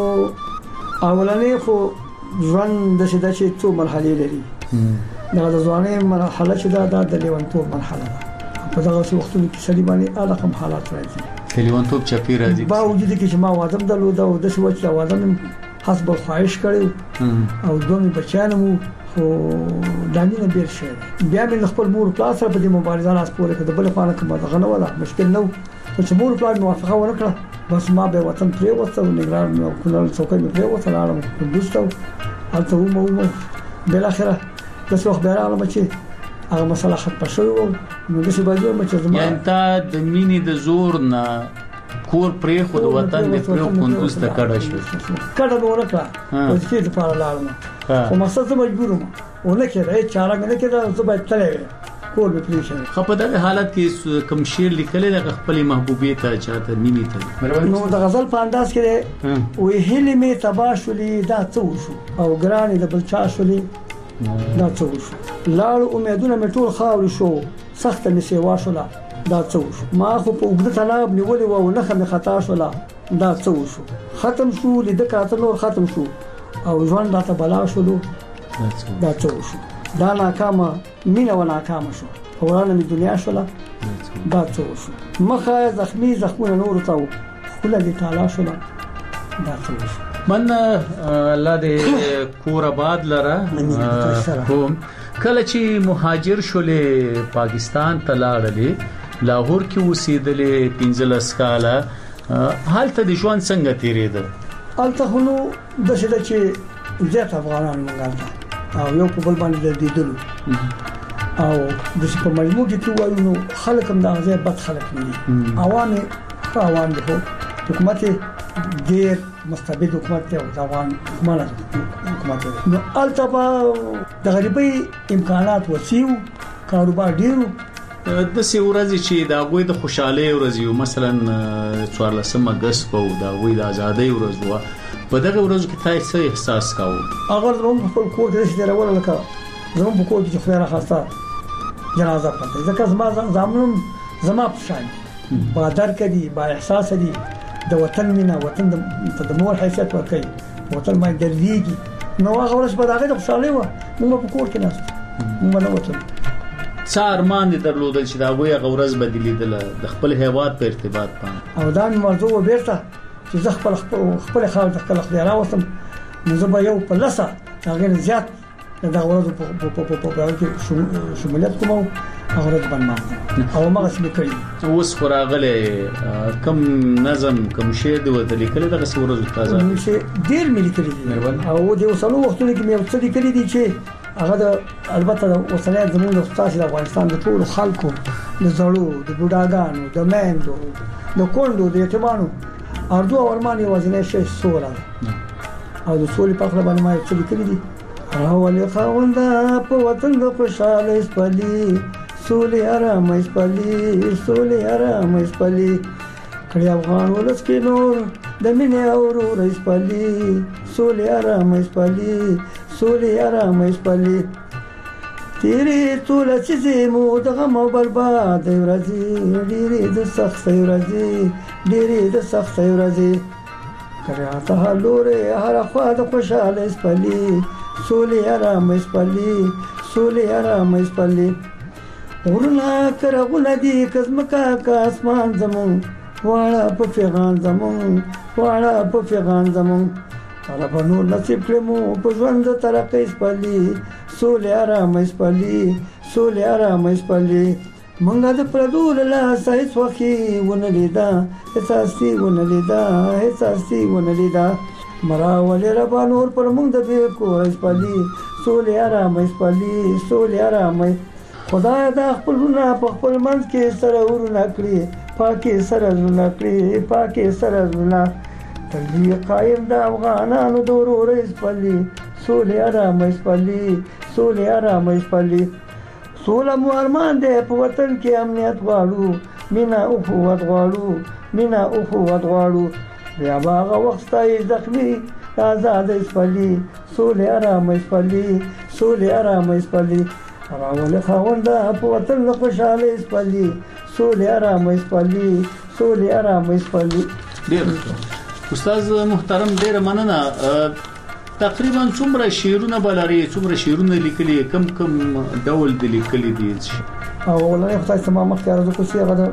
Speaker 9: اولنې خو ژوند د شته چې څو مرحله لري. دا د ځوانۍ مرحله چې دا د لیونتوب مرحله ده. په دغه وختونو کې سړي باندې اله کوم حالات راځي.
Speaker 2: لیونتوب چپی راځي.
Speaker 9: با وجود کې چې ما وادم درلود او د شو چې وادم حسب خواهش کړو او دوه بچانو خو دامینه بیر شه. بیا مې خپل مور پلا سره په دې مبارزه لاس پورې کړ. د بل خانه کومه دغه نه ولا مشکل نو چې مور پلا موافقه ورکړه بس ما به وطن پرې وته نګران نو کولل څوکۍ مې پرې وته لاړم دوستو الته مو مو بل اخره د څو خبره علامه چې هغه مسله ختم شوه نو د څه باندې مې چې
Speaker 2: یعنی تا د مینې د زور نه کور پرې خو د وطن د پرې کندوز ته کډه شو
Speaker 9: کډه به ورکړه او چې د پاره لاړم خو مقصد ته مجبورم او نه کېده هیڅ چاره نه کېده زه باید تلې کور به پرې شم.
Speaker 2: خو په دغه حالت کې کوم شعر لیکل د خپل محبوبې ته چاته مینې ته
Speaker 9: نو د غزل په انداز کې وې هلي مې تباشلې دا څو شو او ګرانې د بل چا شولې دا څو شو. لاړ امیدونه مې ټول خاورې شو سخت مې سیوا شوله دا څو شو. ما خو په اوږده طلب نیولې و او نخه مې خطا شوله دا څو شو. ختم شو لیده کاته نور ختم شو او ژوند راته بلا شولو دا څو شو. دا ناکامه مینه و ناکامه شو ورانه مې دنیا شوله دا څو شو. مخه زخمی زخمونه نور تاو خله دې تعالی شوله دا څو شو.
Speaker 2: من الله دې کور آباد لره کوم کله چې مهاجر شولې پاکستان ته لاړلې لاهور کې اوسېدلې پنځلس کاله حالت د ژوند څنګه تیرېده؟
Speaker 9: الته نو د څه چې زیات افغانان مونږه او یو په بل باندې دیدل او د څه په مجموع کې وایو نو خلک هم دا ځای بد خلک نه عوام عوام دي حکومت ډېر مستبد حکومت دی او ځوان حکومت حکومت دی. نو البته د غریبۍ امکانات وسیو، کاروبار ډیرو.
Speaker 2: د سی ورځې چې دا غوي د خوشاله ورځ یو مثلا څوارلسم اگست په دا غوي د ازادۍ ورځ و، په دغه ورځ کې تاسو څه احساس کاوه؟
Speaker 9: هغه زموږ په خپل کور کې چې درول لکه زموږ په کور کې خو راخسته جنازه پته ځکه زما زامنم زما په شان با درک دي، با احساس دي د وطن مینا، وطن د مور حیثیت ورکوي، وطن باندې درېږي. نو هغه ورځ په دغه خوشاله و موږ په کور کې ناست موږ نه وته
Speaker 2: څه ارمان دي درلودل چې دا وایي غورز بدلیدل د خپل هیواد په ارتباط باندې؟
Speaker 9: او دا موضوع بیرته چې زه خپل خپل خاور د خپل خپل راوستم، نو زه به یو په لسه هغه زیات دا غورز په په په په کې شمولیت کوم او غورز باندې او ما غسل کړی.
Speaker 2: اوس خراغله کم نظم کم شی دی ودل کله دغه ورځ تازه
Speaker 9: شي ډیر ملي کړی او د وسلو وختونه کې مې څه کړی دي چې هغه د البته د وسلات زموږ د استاد د افغانستان د ټول خلکو د زړو د بوډاګانو د میندو د کونډو د یتیمانو ارزو او ارمان یې وزنه شي سوله او د سولې په خبره باندې ما څه کړی دي. راولې خاونده په وطن د خوشاله سپلی، سولې آرام سپلی، سولې آرام سپلی، کړي افغان ولس کې نور د مینې او ورور سپلی، سولې آرام سپلی، سولې آرام سپلی. تیرې ټول چې مو د غم او برباد ورځي، ډېرې د سخت ورځي، ډېرې د سخت ورځي، کړه ته لورې هر خوا د خوشاله سپلی، سولې آرام سپلی، سولې آرام سپلی. ورنا کرغونه دي کزمکا کا اسمان زمون، واړه په فغان زمون، واړه په فغان زمون، رب نور نصیب کړمو په ژوند ترقې سپلی، سولې آرام سپلی، سولې آرام سپلی. مونږه د پردو له سایس وخی ونه لیدا، احساسي ونه لیدا، احساسي ونه لیدا. مراولې رب نور پر مونږ د دې کور سپلی، سولې آرام سپلی، سولې آرام. خدای دا خپلونه په خپل منځ کې سره ورونه کړی، پاکي سره ورونه کړی، پاکي سره ورونه تر دې قائم د افغانانو د ورور سپلی، سولې آرام سپلی، سولې آرام سپلی. سوله مو ارمان دی په وطن کې امنیت غواړو، مینا او قوت غواړو، مینا او قوت غواړو. بیا باغه وخت ستای زخمی آزاد سپلی، سولې آرام سپلی، سولې آرام سپلی. راولې خاونده په وطن د خوشاله سپلی، سولې آرام سپلی، سولې آرام سپلی.
Speaker 2: ډیر استاد محترم ډیر مننه. تقریبا څومره شعرونه بلاري، څومره شعرونه لیکلي، کم کم ډول دي لیکلي دي؟
Speaker 9: او ولې خدای سما مخکې راځو کوم څه غدا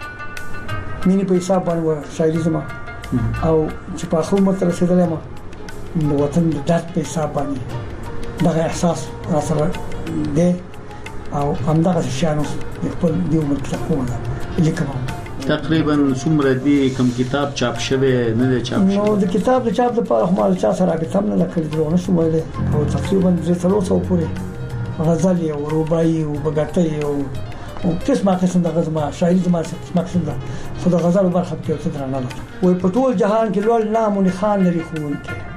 Speaker 9: مینی په حساب باندې شاعري زما او چې په خو متر رسیدلې ما د وطن د درد په حساب باندې دا احساس را سره دی او همدغه شانو خپل دی عمر کې کومه لیکم.
Speaker 2: تقریبا څومره دی کوم کتاب چاپ شوی نه دی چاپ شوی؟
Speaker 9: نو د کتاب د چاپ لپاره خو مال چا سره رابطه نه لکړې درونه شو مله او تقریبا درې څلور سو پورې غزل او رباعي او بغټي او او قسمه قسم د غزل ما شاعري زما قسمه قسم ده خو د غزل برخه کې څه درنه نه وي. په ټول جهان کې لوړ نام خان لري خون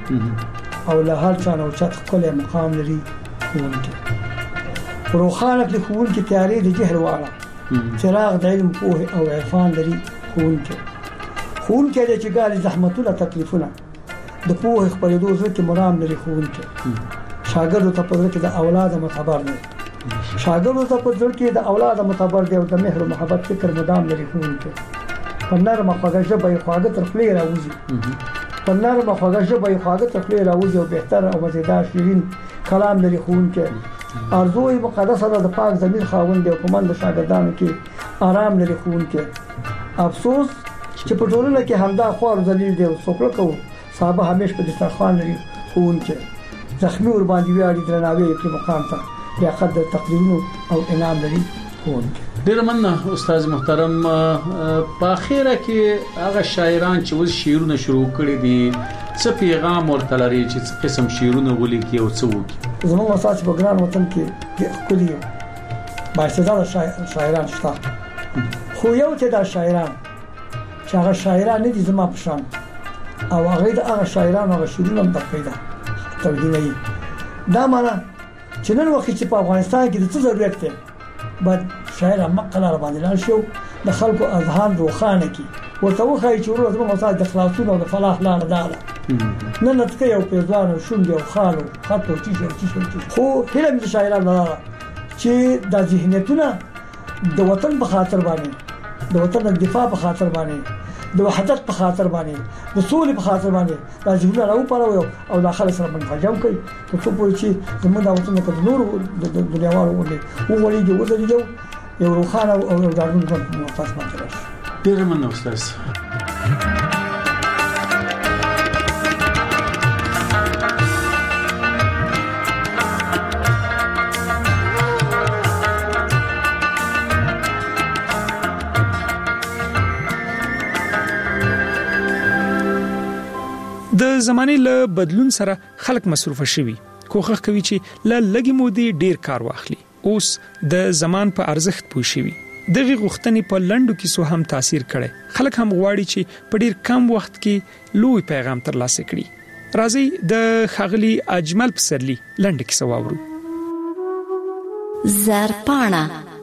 Speaker 9: کې او له هر چا نو چت خپل مقام لري خون کې. روخانه کې خون کې تیارې د جهل واړه چراغ د علم پوهه او عرفان لري خون کې. خون کې د چګال زحمتونه تکلیفونه د پوهه خپلېدو ځکه مرام لري خون کې. شاګرد ته په ځکه د اولاد متبر نه شاګرد ته په ځکه د اولاد متبر دی او د مهر او محبت فکر مدام لري خون کې. په نرمه خواږه ژبه خواږه تر خپل راوځي، په نرمه خواږه ژبه خواږه تر خپل راوځي او بهتر او مزیدار شیرین کلام لري خون کې. ارزوی مقدسه د پاک ضمیر خاوند دی او په من د شاګردانو کې آرام لري خون کې. افسوس چې په ټولنه کې همدا خوار ذلیل دی او څوک کو صاحب همیش په دسترخوان لري خون کې. زخمی ور باندې ویاړي درناوی په مقام ته بیا قدر تقدیرونو او انعام لري خون کې.
Speaker 2: ډیر مننه استاد محترم. په اخیره کې هغه شاعران چې وز شعرونه شروع کړي دي څه پیغام ورته لري چې څه قسم شعرونه ولیکي او څه وکړي؟
Speaker 9: زموږ اساس په ګران وطن کې کلیو باعث شاعران شته خو یو ته دا شاعران چې هغه شاعران نه دي زما په شان او هغه د هغه شاعرانو هغه شعرونه هم د پیدا توهیني دا معنا چې نن وخت چې په افغانستان کې د څه ضرورت دی بعد شاعر مقاله باندې لاړ شو د خلکو اذهان روښانه کی ورته وخایي چې ورته موږ د خلاصون او د فلاح لاره ده نن نتکه یو پیژوانو شونډه او خالو خاطر چې چې خو هله د شاعرانو لاره چې د ذهنیتونه د وطن په خاطر باندې د وطن د دفاع په خاطر باندې د وحدت په خاطر باندې د سولې په خاطر باندې راځي نه راو پاره او داخله سره منفجم کوي ته څو پوه چې زموږ د وطن کې نور د دنیاوالو ولې وګوري چې ودرې یو یو روخانه او یو دارون په موافقت باندې راشي
Speaker 2: ډیر مننه استاد
Speaker 5: د زمانه له بدلون سره خلک مصروفه شوي کوښښ کوي چې له لګي مودې ډیر کار واخلي اوس د زمان په ارزښت پوه شوي دغه غوښتنې په لندو کې سو هم تاثیر کړي خلک هم غواړي چې په ډیر کم وخت کې لوی پیغام ترلاسه کړي راځي د خغلی اجمل پسرلی لند کې سواورو
Speaker 10: زرپانا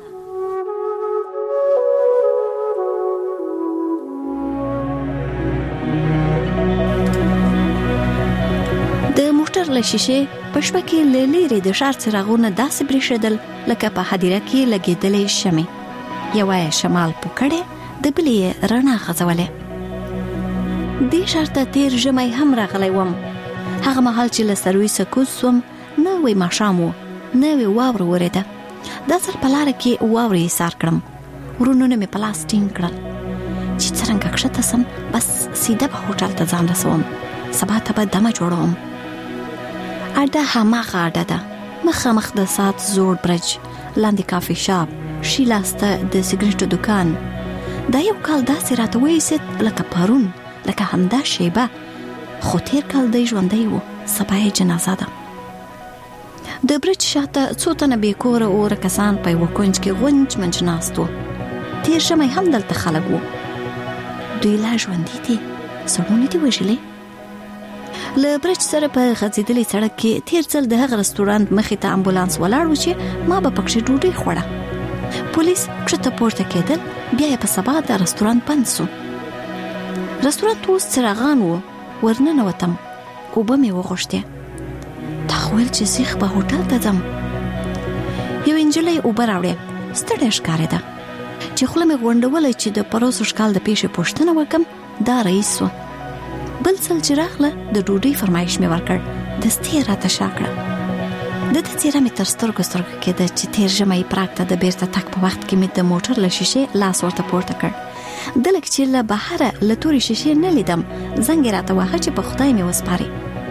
Speaker 10: له شیشه پښپا کې لری د شار څراغونه داسې بریښدل لکه په حدیره کې لګیدلې شمع یو شمال پکړه د بلې رڼا غځولې د شرطه تیر جمعي هم راغلی وم هغه مهال چې له سروي سکوت سوم نه وې ماشامو نه وې واور ورېده د سر په لار کې واورې سار کړم ورونو مې پلاستین کړل چې څنګه کښته سم بس سیده په هوټل ته ځان رسوم سبا ته به دمه جوړوم اډه هماغه اډه ده مخامخ د سات زوړ برج لاندې کافي شاپ شیلاسته د سیګریټو دکان دا یو کال داسې راته وایست لکه پرون لکه همدا شیبه خو تیر کال دی ژوندی و سبا یې جنازه ده د برج شاته څو تنه بیکوره او رکسان په یو کونج کې غونج منج ناستو تیر شمه هم دلته خلک وو دوی لا ژوندي دي سړونه دي وژلې له برج سره په غځېدلې سړک کې تیر ځل د هغه رستورانت مخې ته امبولانس ولاړ و چې ما به پکښې ډوډۍ خوړه پولیس کښته پورته کېدل بیا یې په سبا د رستورانت بند سو رستورانت اوس څراغان و ورننوتم اوبه مې وغوښتې تا خو ویل چې زه به هوټل ته ځم یو نجلۍ اوبه راوړې ستړې ښکارېده چې خوله مې غونډوله چې د پروسو ښکال د پیښې پوښتنه وکړم دا رئیس و بل څل چې راغله د ډوډۍ فرمایش مې ورکړ دستې راته شا کړه د دې څیره مې تر سترګو سترګو کېده چې تیر ژمی پراګ ته د بیرته تګ په وخت کې مې د موټر له شیشې لاس ورته پورته کړ دلته چې له بهره له تورې شیشې نه لیدم زنګ راته واهه چې په خدای مې وسپاري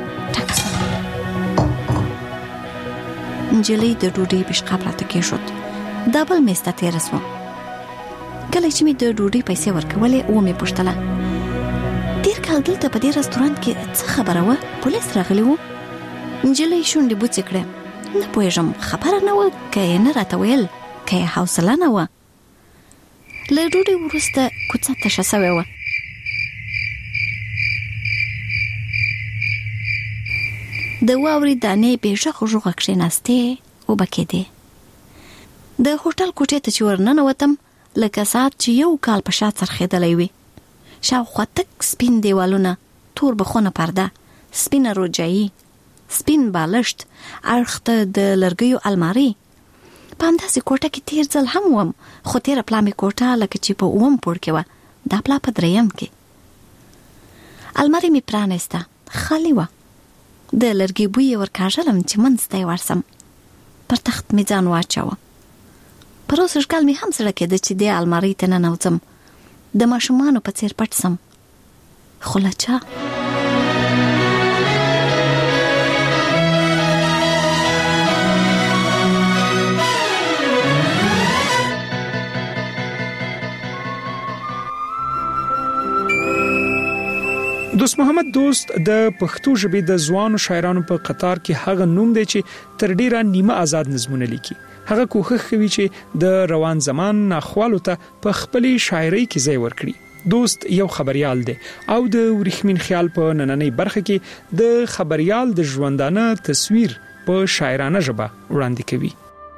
Speaker 10: نجلۍ د ډوډۍ پښقاب راته کېښود دا بل مې ستا تېره سوه کله چې مې د ډوډۍ پیسې ورکولې و مې پوښتله تیر کال دلته په دې رستورانت کې څه خبره وه پولیس راغلی و نجلۍ شونډې بوڅې کړې نه پوهېږم خبره نه وه که یې نه راته ویل که یې حوصله نه وه له ډوډۍ وروسته کوڅه تشه سوې وه د واورې دانې بېغږه غږه کښېناستې اوبه کېدې د هوټل کوټې ته چې ورننوتم لکه ساعت چې یو کال په شا څرخېدلی وي شاوخوا تک سپین دیوالونه تور بخونه پرده سپینه روجایي سپین بالښت اړخ ته د لرګیو المارۍ په همداسې کوټه کې تیر ځل هم وم خو تیره پلا مې کوټه لکه چې په اووم پوړ کې وه دا پلا په دریم کې المارۍ مې پرانیسته خالي وه د لرګي بوی یې ورکاږلم چې منځ ته یې ورسم پر تخت مې ځان واچوه پر اوس ښکال مې هم زړه کېده چې دې المارۍ ته ننوځم د ماشومانو په څیر پټ سم خو له چا
Speaker 5: دوست محمد دوست د پښتو ژبې د ځوانو شاعرانو په قطار کې هغه نوم دی چې تر ډیره نیمه آزاد نظمونه لیکي هغه کوښښ کوي چې د روان زمان ناخوالو ته په خپلې شاعرۍ کې ځای ورکړي دوست یو خبريال دی او د ورېښمین خیال په نننۍ برخه کې د خبريال د ژوندانه تصویر په شاعرانه ژبه وړاندې کوي.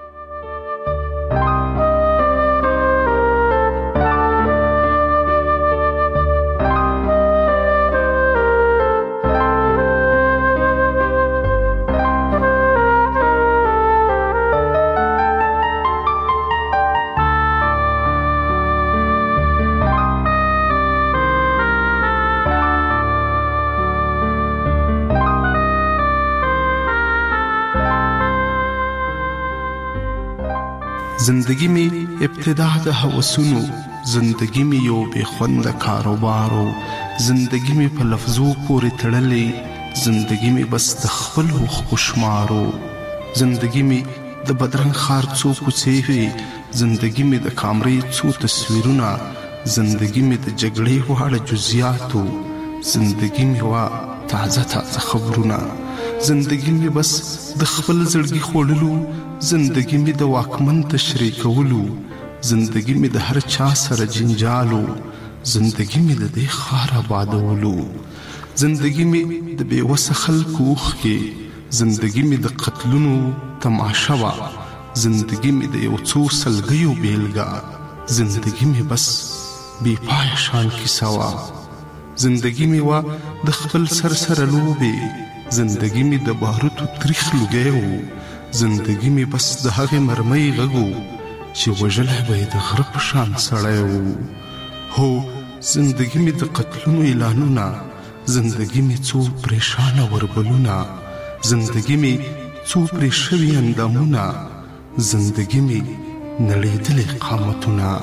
Speaker 3: زندگی می ابتدا د هوسونو، زندگی می یو بے خوند کاروبارو، زندگی می په لفظو پورې تړلې، زندگی می بس د خپل خوشمارو، زندگی می د بدرنګ خار څو کوڅې وي، زندگی می د کامرې څو تصویرونه، زندگی می د جګړې واړه جزئیاتو، زندگی می وا تازه تازه خبرونه، زندگی می بس د خپل زړګي خوړلو، زندگی می د واکمن تشریح کولو، زندگی می د هر چا سره جنجالو، زندگی می د دې خار آبادولو، زندگی می د بے وسه خلکو اوښکې، زندگی می د قتلونو تماشا وا، زندگی می د یو څو سلګیو بیلګه، زندگی می بس بے پای شان کیسه وا، زندگی می وا د خپل سر سره لوبې، زندگی می د باروتو تریخ لوګی و، زندگی می بس د هغې مرمۍ غږو چې وژلی به یې د غره په شان سړی و. هو زندگی می د قتلونو اعلانونه، زندگی می څو پریشانه وربلونه، زندگی می څو پرې شوي اندامونه، زندگی می نړېدلې قامتونه.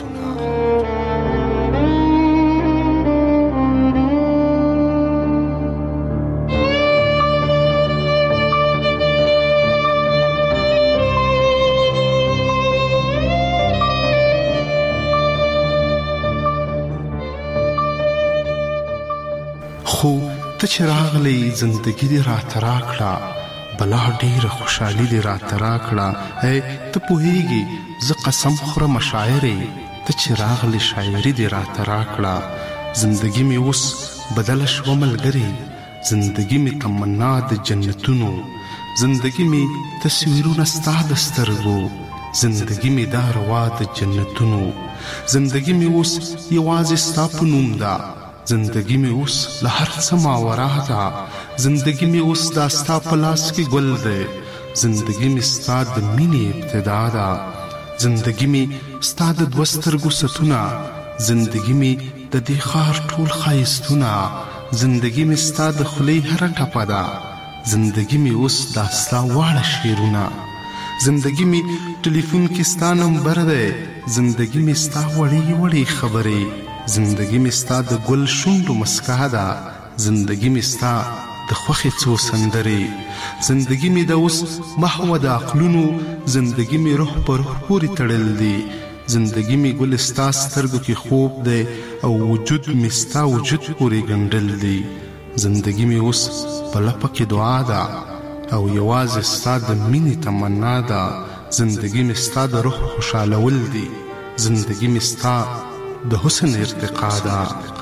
Speaker 3: خو ته چې راغلی زندگی دې راته راکړه، بلا ډېره خوشحالي دې راته راکړه. ای ته پوهېږې زه قسم خورم شاعرې، ته چې راغلی شاعري دې راته راکړه. زندگی مې اوس بدله شوه ملګرې، زندگی مې تمنا د جنتونو، زندگی مې تصویرونه ستا د سترګو، زندگی مې دا روا د جنتونو، زندگی مې اوس یوازې ستا په نوم ده، زندگی می اوس له هر څه ماورا ده، زندگی می اوس دا ستا په لاس کې ګل دی، زندگی می ستا د مینې ابتدا ده، زندگی می ستا د دوه سترګو ستونه، زندگی می د دې ښار ټول ښایستونه، زندگی می ستا د خولې هره ټپه ده، زندگی می اوس دا ستا واړه شعرونه، زندگی می ټلیفون کې ستا نمبر دی، زندگی می ستا وړې وړې خبرې، زندگی می ستا د ګل شونډو مسکا ده، زندگی می ستا د خوښې څو سندرې، زندگی می د اوس محو د عقلونو، زندگی می روح په روح پورې تړل دی، زندگی می ګل ستا سترګو کې خوب دی، او وجود می ستا وجود پورې ګنډل دی، زندگی می اوس په لپه کې دعا ده، او یوازې ستا د مینې تمنا ده، زندگی می ستا د روح خوشحالول دی، زندگی می ستا د حسن ارتقا ده.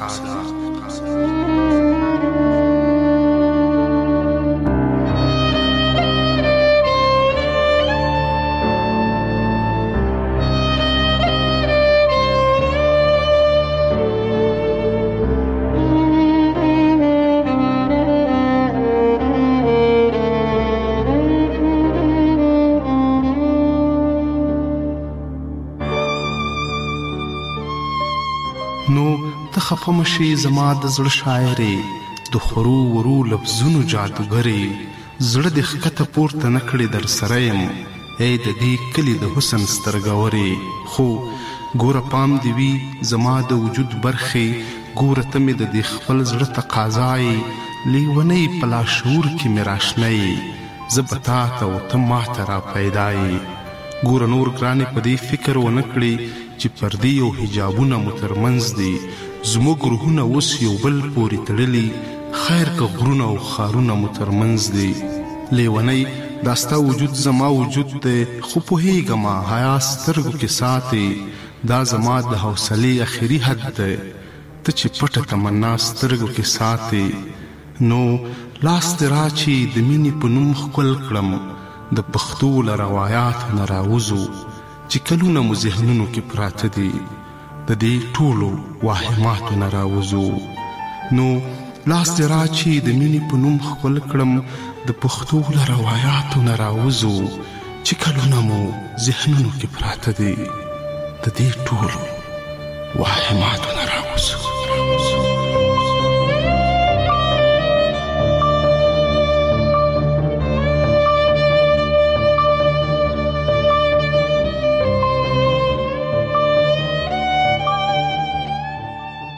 Speaker 3: نو ته خفه مشي زما د زړه شاعرې، د خورو ورو لفظونو جادوګرې، زړه دې ښکته پورته نه کړې در سره یم، ای د دې کلي د حسن سترګورې. خو ګوره پام دې وي زما د وجود برخې، ګوره ته مې د دې خپل زړه تقاضا یې، لیونۍ په لاشعور کې مې راشنه یې، زه به تا ته او ته ما ته را پیدا یې. ګوره نور ګرانې په دې فکر ونه کړې چې پردې او حجابونه مو ترمنځ دي، زموږ روحونه اوس یو بل پورې تړلي، خیر که غرونه او ښارونه مو ترمنځ دي. لیونۍ دا ستا وجود زما وجود دی، خو پوهېږمه حیا سترګو کې ساتې، دا زما د حوصلې اخري حد دی، ته چې پټه تمنا سترګو کې ساتې. نو لاس ترا چې د مینې په نوم خپل کړم د پښتو له روایاتو نه راوځو چې کلونه مو ذهنونو کې پراته دي د دې ټولو واهماتو نه راوځو نو لاس ترا چې د مینې په نوم خپل کړم د پښتو له روایاتو نه راوځو چې کلونه مو ذهنونو کې پراته دي د دې ټولو واهماتو